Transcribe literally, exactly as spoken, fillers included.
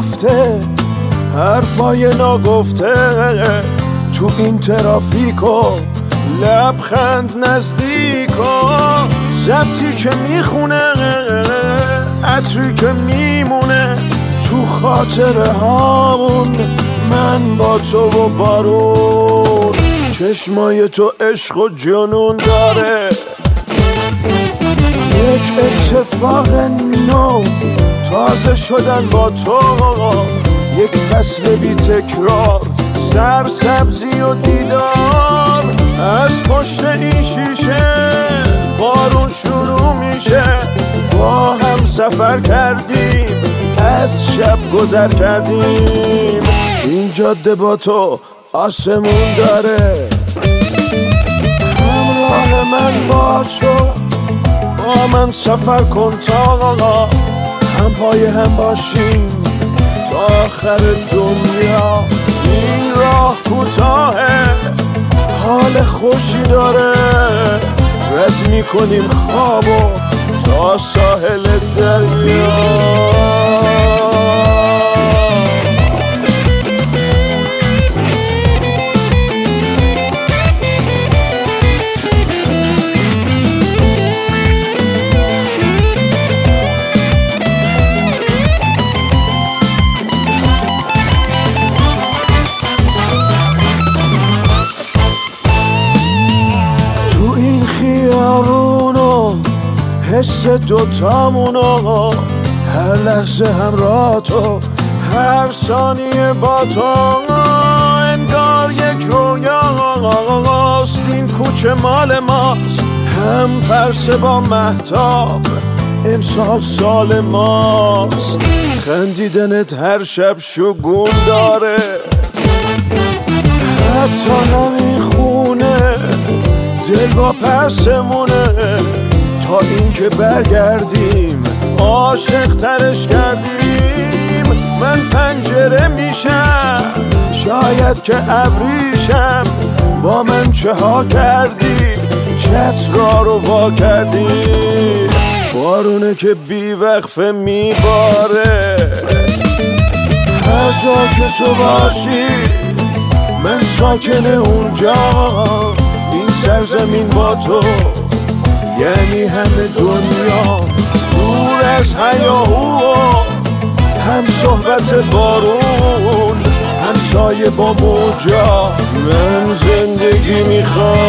رفته حرفای ناگفته تو این ترافیکو لبخند نزدیکا ضبطی که میخونه عطری که میمونه تو خاطره هامون من با تو و بارون چشمای تو عشق و جنون داره یک اتفاق نو تازه شدن با تو یک فصل بی تکرار سرسبزی و دیدار از پشت این شیشه بارون شروع میشه با هم سفر کردیم از شب گذر کردیم این جاده با تو آسمون داره همراه من باشو با من سفر کن تا هم پای هم باشیم تا آخر دنیا این راه کوتاهه حال خوشی داره رد میکنیم خوابو تا ساحل دریا خیارونو حس دوتامونو هر لحظه همراه تو هر ثانیه با تو انگار یک رویاست این کوچه مال ماست هم پرسه با مهتاب امسال سال ماست خندیدنت هر شب شگون داره حتی همین خونه دل با پسمونه تا اینکه برگردیم عاشق ترش کردیم من پنجره میشم شاید که ابریشم با من چه ها کردی چترا رو وا کردی بارونه که بی وقفه میباره هر جا که تو باشی من ساکن اونجا این سرزمین با تو یعنی همه دنیا دور از هیاهو هم صحبت بارون هم سایه با موجا من زندگی میخوام